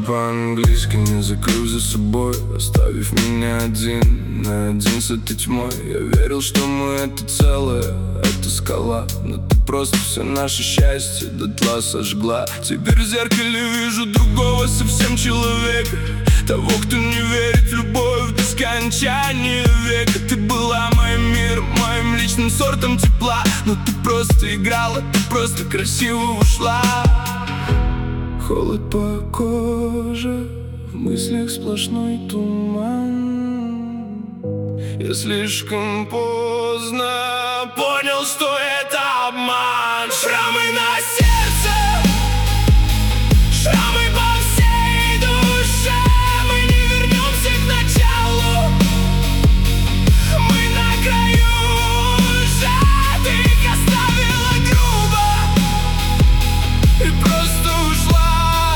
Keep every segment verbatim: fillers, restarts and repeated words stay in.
по-английски, не закрыв за собой, оставив меня один на один с этой тьмой. Я верил, что мы это целое, это скала, но ты просто все наше счастье дотла сожгла. Теперь в зеркале вижу другого совсем человека, того, кто не верит в любовь до скончания века. Ты была моим миром, моим личным сортом тепла, но ты просто играла, ты просто красиво ушла. Холод по коже, в мыслях сплошной туман. Я слишком поздно понял, что это обман. Шрамы на сердце, шрамы по всей душе. Мы не вернемся к началу, мы на краю уже. Ты их оставила грубо и просто ушла.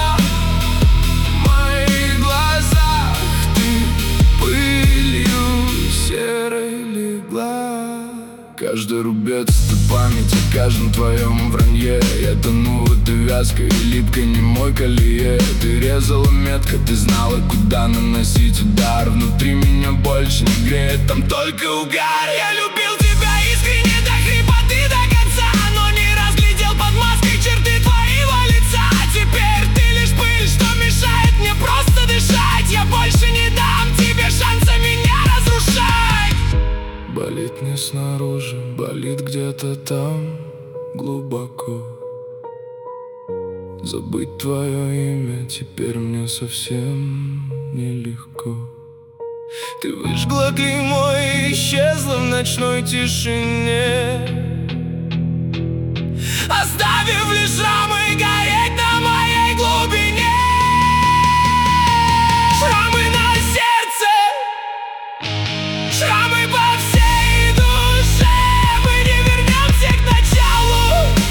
В моих глазах ты пылью серой легла. Каждый рубец — это память о каждом твоем вранье. Я тону в этой вязкой и липкой немой колее. Ты резала метко, ты знала, куда наносить удар. Внутри меня больше не греет, там только угар. Я любил тебя искренне до хрипоты до конца, но не разглядел под маской черты твоего лица. Теперь ты лишь пыль, что мешает мне просто дышать. Я больше не дам тебе шанса меня разрушать. Болит не снаружи, болит где-то там глубоко. Забыть твое имя теперь мне совсем нелегко. Ты выжгла клеймо и исчезла в ночной тишине, оставив лишь шрамы гореть на моей глубине. Шрамы на сердце, шрамы по всей душе. Мы не вернемся к началу,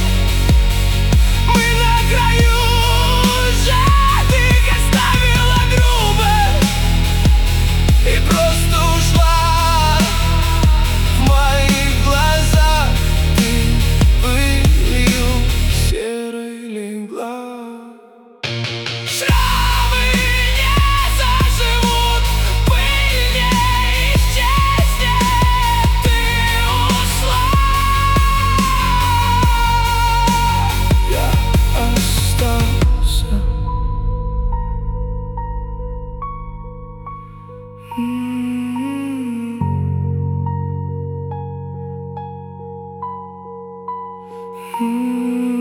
мы на краю уже. Ты их оставила грубо и просто ушла. В моих глазах ты пылью серой легла. Шрамы не заживут, пыль не исчезнет. Ты ушла, я остался. М-м-м.